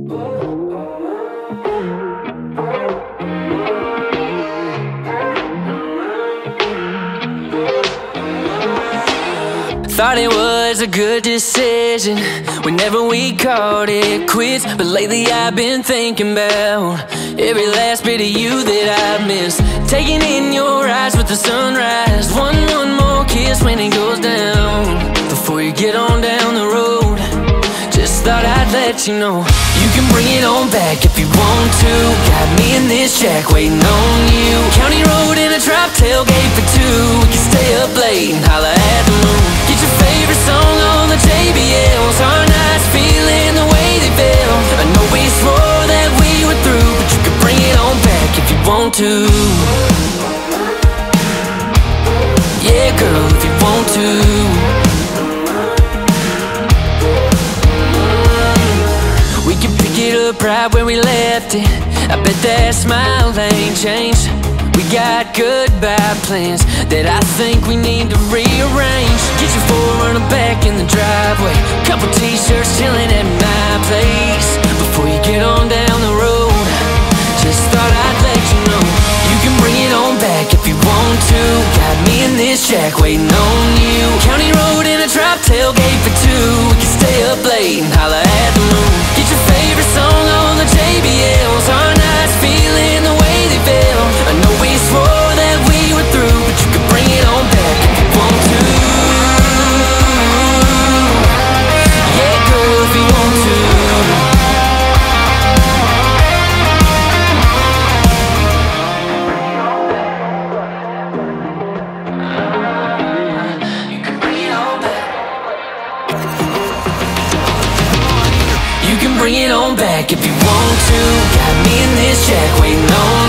Thought it was a good decision whenever we called it quits, but lately I've been thinking about every last bit of you that I miss. Taking in your eyes with the sunrise, one more kiss when it goes down, before you get on down the road. Just thought I'd let you know you can bring it on back if you want to. Got me in this shack waiting on you, county road in a drop tailgate for two. We can stay up late and holler at the moon. Get your favorite song on the JBLs. Our nights feeling the way they feel. I know we swore that we were through, but you can bring it on back if you want to. Yeah, girl, if you want to. We can pick it up right where we left it. I bet that smile ain't changed. We got goodbye plans that I think we need to rearrange. Get your 4Runner back in the driveway, couple t-shirts chilling at my place, before you get on down the road. Just thought I'd let you know you can bring it on back if you want to. Got me in this shack waiting on you, county road in a drop tailgate for two. We can stay up late and holler at the moon. Get your favorite song on the JBLs. Our nights feeling the way they feel. I know we swore that we were through, but you can bring it on back if you want to. Yeah, girl, if you want to. You can bring it on back. You can bring it on back if you want to. Got me in this shack waiting on